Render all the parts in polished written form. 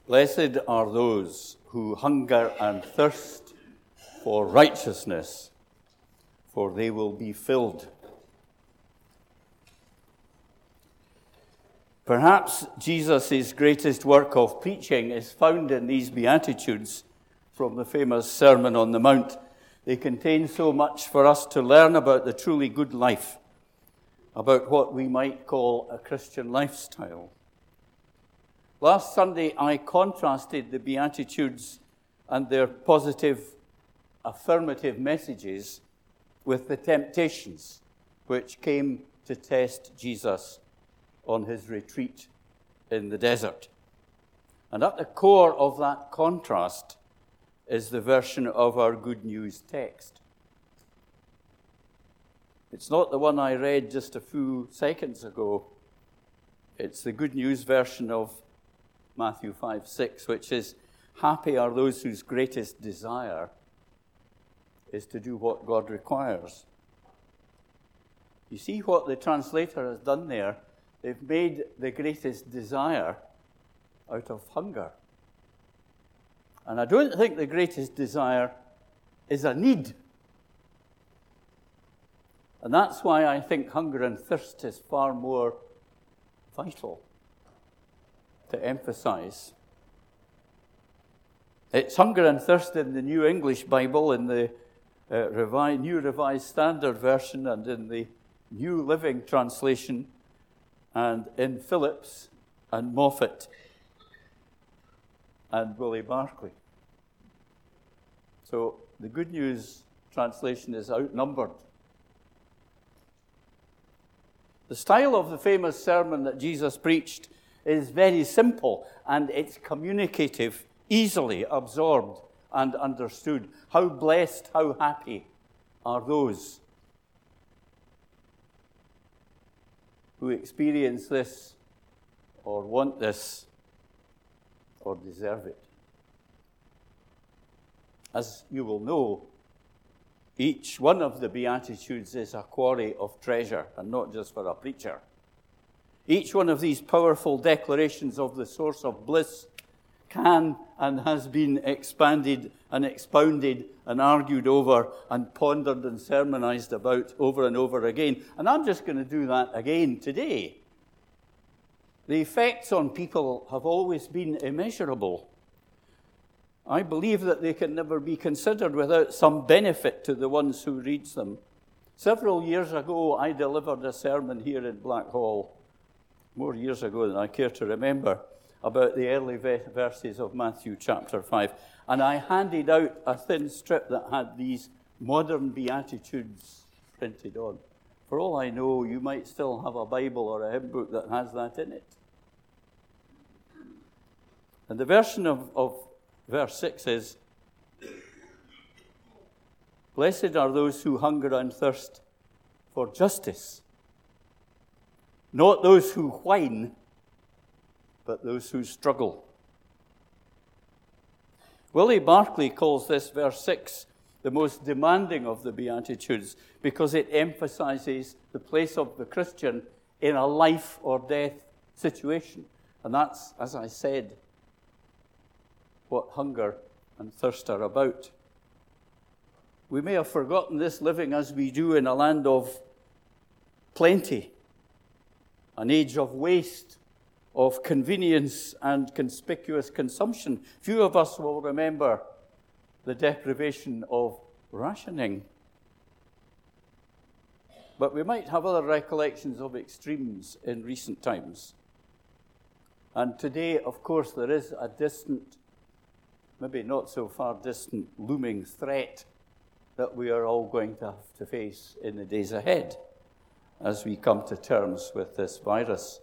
Blessed are those who hunger and thirst for righteousness, for they will be filled. Perhaps Jesus' greatest work of preaching is found in these Beatitudes from the famous Sermon on the Mount. They contain so much for us to learn about the truly good life, about what we might call a Christian lifestyle. Last Sunday, I contrasted the Beatitudes and their positive, affirmative messages with the temptations which came to test Jesus on his retreat in the desert. And at the core of that contrast is the version of our Good News text. It's not the one I read just a few seconds ago. It's the Good News version of Matthew 5:6, which is, "Happy are those whose greatest desire is to do what God requires." You see what the translator has done there? They've made the greatest desire out of hunger. And I don't think the greatest desire is a need. And that's why I think hunger and thirst is far more vital to emphasize. It's hunger and thirst in the New English Bible, in the New Revised Standard Version, and in the New Living Translation, and in Phillips and Moffat and Willie Barclay. So the Good News translation is outnumbered. The style of the famous sermon that Jesus preached is very simple, and it's communicative, easily absorbed and understood. How blessed, how happy are those who experience this, or want this, or deserve it. As you will know, each one of the Beatitudes is a quarry of treasure, and not just for a preacher. Each one of these powerful declarations of the source of bliss can and has been expanded and expounded and argued over and pondered and sermonized about over and over again. And I'm just going to do that again today. The effects on people have always been immeasurable. I believe that they can never be considered without some benefit to the ones who reads them. Several years ago, I delivered a sermon here in Blackhall, more years ago than I care to remember, about the early verses of Matthew chapter 5. And I handed out a thin strip that had these modern Beatitudes printed on. For all I know, you might still have a Bible or a hymn book that has that in it. And the version of verse 6 is, "Blessed are those who hunger and thirst for justice. Not those who whine, but those who struggle." Willie Barclay calls this verse 6 the most demanding of the Beatitudes because it emphasizes the place of the Christian in a life or death situation. And that's, as I said, what hunger and thirst are about. We may have forgotten this living as we do in a land of plenty, an age of waste, of convenience and conspicuous consumption. Few of us will remember the deprivation of rationing. But we might have other recollections of extremes in recent times. And today, of course, there is a distant, maybe not so far distant, looming threat that we are all going to have to face in the days ahead as we come to terms with this virus.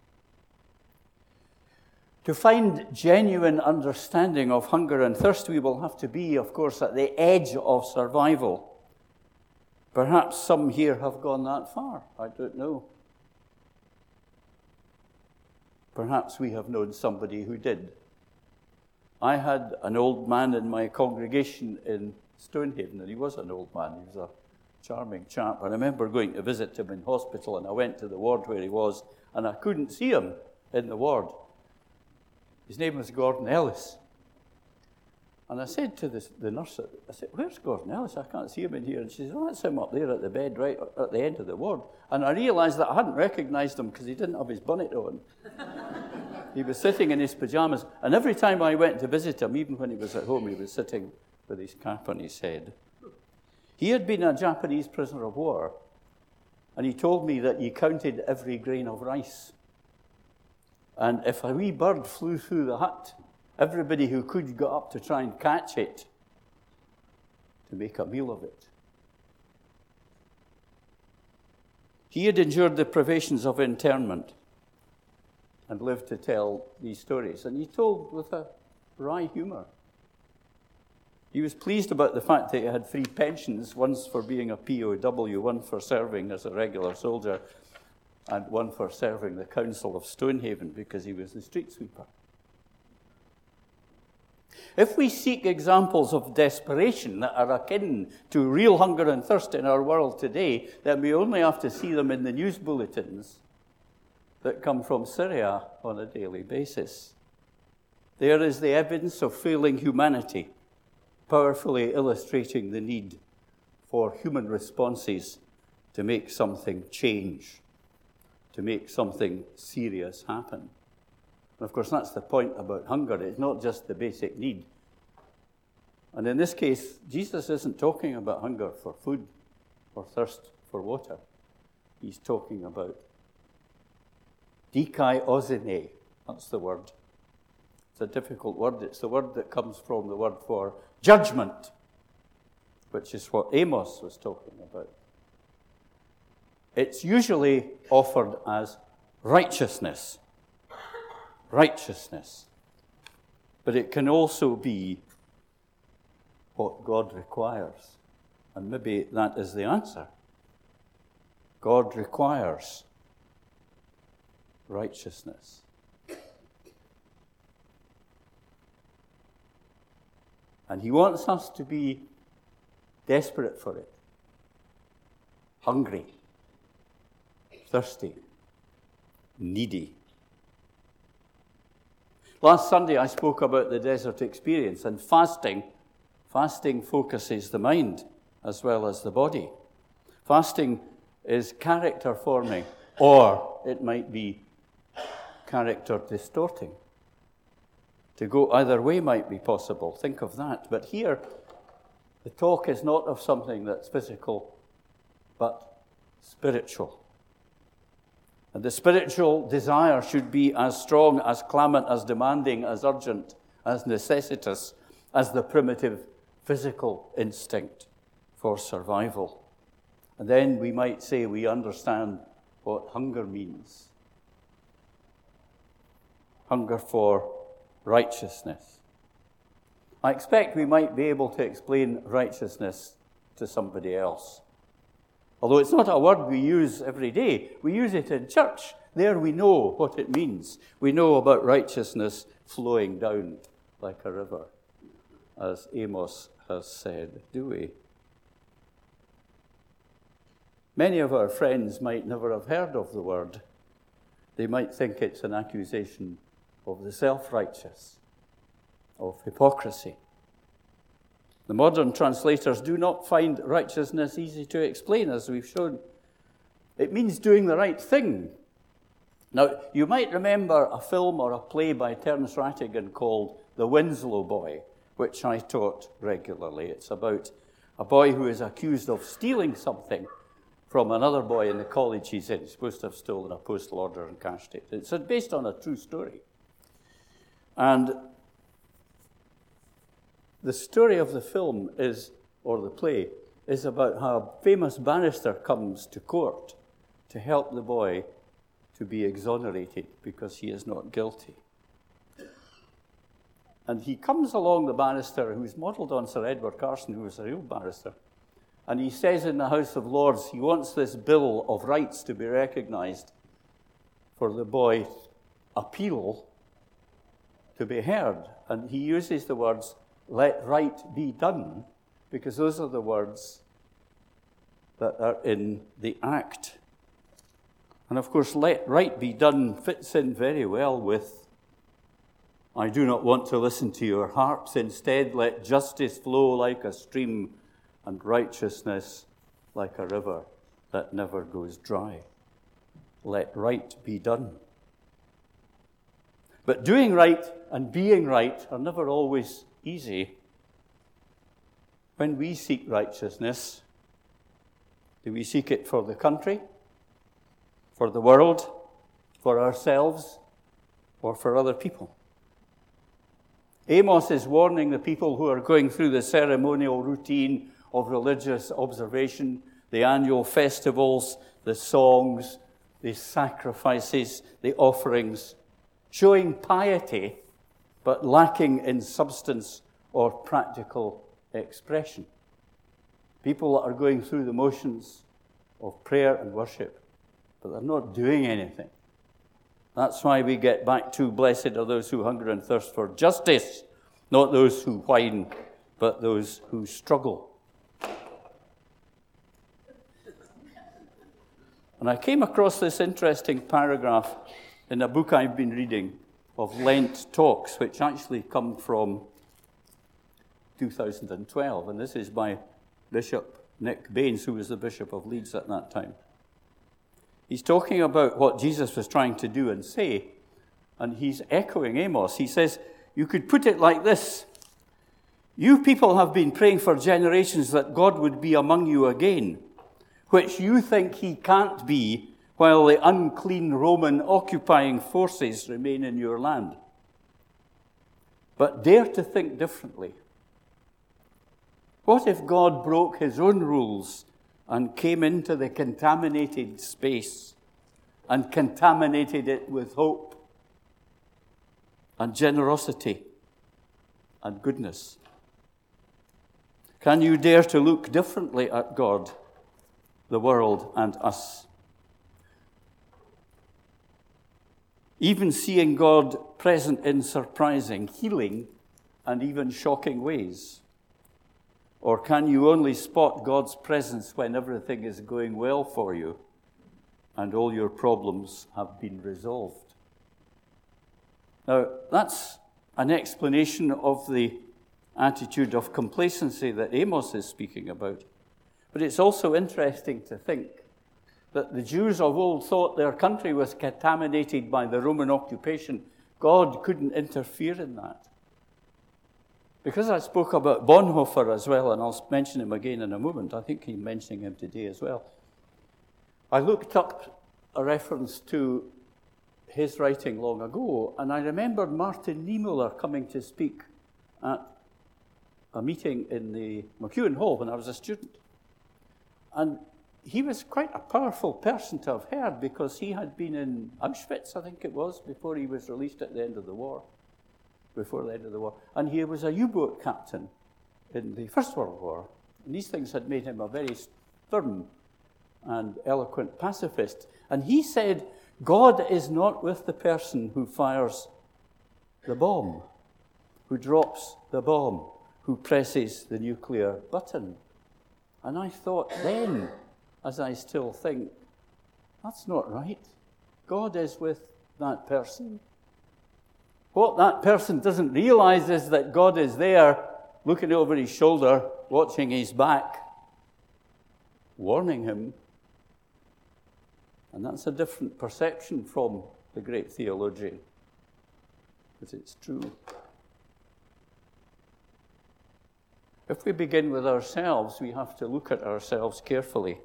To find genuine understanding of hunger and thirst, we will have to be, of course, at the edge of survival. Perhaps some here have gone that far. I don't know. Perhaps we have known somebody who did. I had an old man in my congregation in Stonehaven, and he was an old man. He was a charming chap. I remember going to visit him in hospital, and I went to the ward where he was, and I couldn't see him in the ward. His name was Gordon Ellis. And I said to the nurse, I said, "Where's Gordon Ellis? I can't see him in here." And she said, "Oh, that's him up there at the bed, right at the end of the ward." And I realised that I hadn't recognised him because he didn't have his bonnet on. He was sitting in his pyjamas. And every time I went to visit him, even when he was at home, he was sitting with his cap on his head. He had been a Japanese prisoner of war. And he told me that he counted every grain of rice. And if a wee bird flew through the hut, everybody who could got up to try and catch it to make a meal of it. He had endured the privations of internment and lived to tell these stories. And he told with a wry humour. He was pleased about the fact that he had 3 pensions, one for being a POW, one for serving as a regular soldier, and one for serving the Council of Stonehaven because he was the street sweeper. If we seek examples of desperation that are akin to real hunger and thirst in our world today, then we only have to see them in the news bulletins that come from Syria on a daily basis. There is the evidence of failing humanity, powerfully illustrating the need for human responses to make something change, to make something serious happen. And of course, that's the point about hunger. It's not just the basic need. And in this case, Jesus isn't talking about hunger for food or thirst for water. He's talking about dikaiosine. That's the word. It's a difficult word. It's the word that comes from the word for judgment, which is what Amos was talking about. It's usually offered as righteousness. Righteousness. But it can also be what God requires. And maybe that is the answer. God requires righteousness. And he wants us to be desperate for it. Hungry. Thirsty. Needy. Last Sunday I spoke about the desert experience and fasting. Fasting focuses the mind as well as the body. Fasting is character forming, or it might be character distorting. To go either way might be possible. Think of that. But here, the talk is not of something that's physical, but spiritual. And the spiritual desire should be as strong, as clamant, as demanding, as urgent, as necessitous as the primitive physical instinct for survival. And then we might say we understand what hunger means. Hunger for righteousness. I expect we might be able to explain righteousness to somebody else. Although it's not a word we use every day. We use it in church. There we know what it means. We know about righteousness flowing down like a river, as Amos has said, do we? Many of our friends might never have heard of the word. They might think it's an accusation of the self-righteous, of hypocrisy. The modern translators do not find righteousness easy to explain, as we've shown. It means doing the right thing. Now, you might remember a film or a play by Terence Rattigan called The Winslow Boy, which I taught regularly. It's about a boy who is accused of stealing something from another boy in the college he's in. He's supposed to have stolen a postal order and cashed it. It's based on a true story. And the story of the film or the play, is about how a famous barrister comes to court to help the boy to be exonerated because he is not guilty. And he comes along, the barrister, who's modelled on Sir Edward Carson, who was a real barrister, and he says in the House of Lords he wants this Bill of Rights to be recognised for the boy's appeal to be heard. And he uses the words, "Let right be done," because those are the words that are in the act. And of course, "let right be done" fits in very well with I do not want to listen to your harps. Instead, let justice flow like a stream and righteousness like a river that never goes dry. Let right be done. But doing right and being right are never always easy. When we seek righteousness, do we seek it for the country, for the world, for ourselves, or for other people? Amos is warning the people who are going through the ceremonial routine of religious observation, the annual festivals, the songs, the sacrifices, the offerings, showing piety but lacking in substance or practical expression. People are going through the motions of prayer and worship, but they're not doing anything. That's why we get back to, blessed are those who hunger and thirst for justice, not those who whine, but those who struggle. And I came across this interesting paragraph in a book I've been reading of Lent talks, which actually come from 2012. And this is by Bishop Nick Baines, who was the Bishop of Leeds at that time. He's talking about what Jesus was trying to do and say, and he's echoing Amos. He says, you could put it like this: you people have been praying for generations that God would be among you again, which you think he can't be while the unclean Roman occupying forces remain in your land. But dare to think differently. What if God broke his own rules and came into the contaminated space and contaminated it with hope and generosity and goodness? Can you dare to look differently at God, the world, and us? Even seeing God present in surprising, healing, and even shocking ways? Or can you only spot God's presence when everything is going well for you and all your problems have been resolved? Now, that's an explanation of the attitude of complacency that Amos is speaking about. But it's also interesting to think that the Jews of old thought their country was contaminated by the Roman occupation. God couldn't interfere in that. Because I spoke about Bonhoeffer as well, and I'll mention him again in a moment. I think I'm mentioning him today as well. I looked up a reference to his writing long ago, and I remembered Martin Niemöller coming to speak at a meeting in the McEwen Hall when I was a student. And he was quite a powerful person to have heard, because he had been in Auschwitz, I think it was, before he was released at the end of the war. And he was a U-boat captain in the First World War. And these things had made him a very stern and eloquent pacifist. And he said, God is not with the person who fires the bomb, who drops the bomb, who presses the nuclear button. And I thought then, as I still think, that's not right. God is with that person. What that person doesn't realize is that God is there, looking over his shoulder, watching his back, warning him. And that's a different perception from the great theologian, but it's true. If we begin with ourselves, we have to look at ourselves carefully.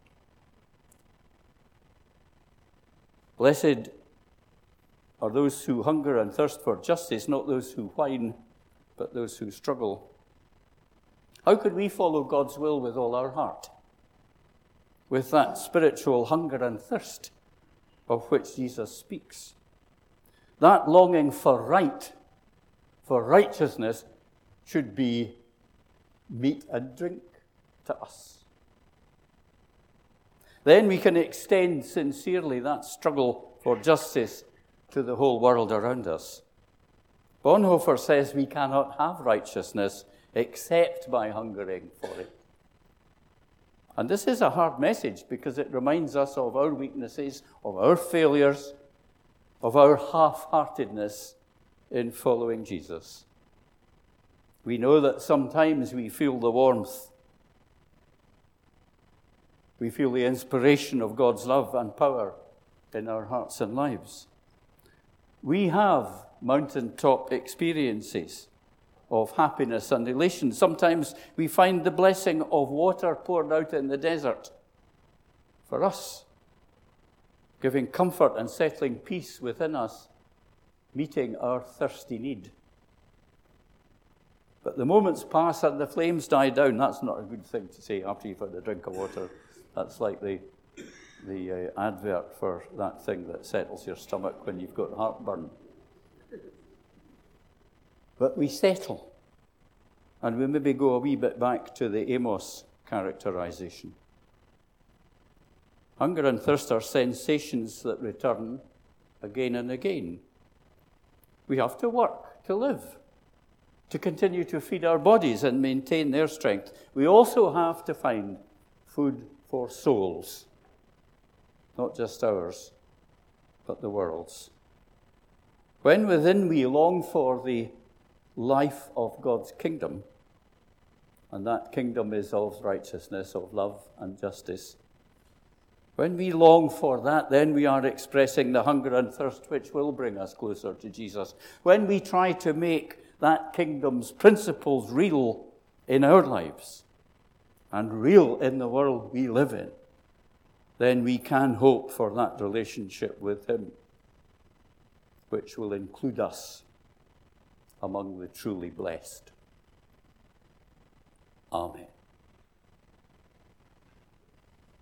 Blessed are those who hunger and thirst for justice, not those who whine, but those who struggle. How could we follow God's will with all our heart? With that spiritual hunger and thirst of which Jesus speaks. That longing for right, for righteousness, should be meat and drink to us. Then we can extend sincerely that struggle for justice to the whole world around us. Bonhoeffer says we cannot have righteousness except by hungering for it. And this is a hard message, because it reminds us of our weaknesses, of our failures, of our half-heartedness in following Jesus. We know that sometimes we feel the warmth. We feel the inspiration of God's love and power in our hearts and lives. We have mountaintop experiences of happiness and elation. Sometimes we find the blessing of water poured out in the desert for us, giving comfort and settling peace within us, meeting our thirsty need. But the moments pass and the flames die down. That's not a good thing to say after you've had a drink of water. That's like the advert for that thing that settles your stomach when you've got heartburn. But we settle. And we maybe go a wee bit back to the Amos characterization. Hunger and thirst are sensations that return again and again. We have to work to live, to continue to feed our bodies and maintain their strength. We also have to find food for souls, not just ours, but the world's. When within we long for the life of God's kingdom, and that kingdom is of righteousness, of love and justice, when we long for that, then we are expressing the hunger and thirst which will bring us closer to Jesus. When we try to make that kingdom's principles real in our lives and real in the world we live in, then we can hope for that relationship with him, which will include us among the truly blessed. Amen.